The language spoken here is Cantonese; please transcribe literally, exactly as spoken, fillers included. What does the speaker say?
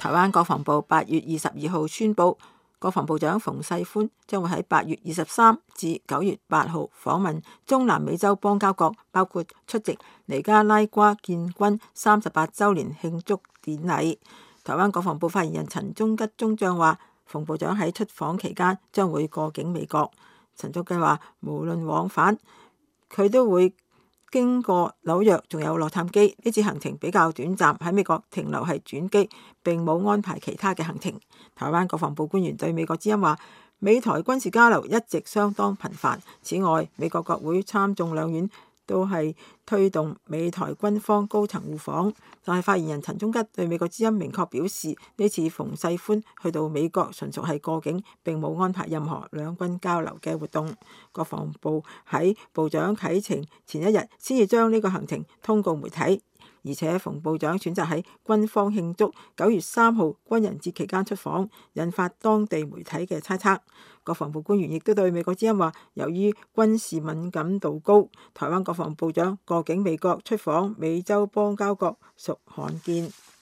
台灣國防部八月二十二號宣布，國防部長馮世寬將會喺八月二十三至九月八號訪問中南美洲邦交國，包括出席尼加拉瓜建軍三十八週年慶祝典禮。台灣國防部發言人陳忠吉中將話，馮部長喺出訪期間將會過境美國。陳忠吉話，無論往返，佢都會經過紐約，仲有洛杉磯。呢次行程比較短暫，喺美國停留係轉機，並冇安排其他嘅行程。台灣國防部官員對美國之音話，美台軍事交流一直相當頻繁。此外，美國國會參眾兩院都係推動美台軍方高層互訪。但係發言人陳忠吉對美國之音明確表示，呢次馮世寬去到美國純屬係過境，並冇安排任何兩軍交流嘅活動。國防部喺部長啟程前一日先至將呢個行程通告媒體，而且馮部長選擇喺軍方慶祝九月三號軍人節期間出訪，引發當地媒體嘅猜測。國防部官員亦都對美國之音話，由於軍事敏感度高，台灣國防部長過境美國出訪美洲邦交國屬罕見。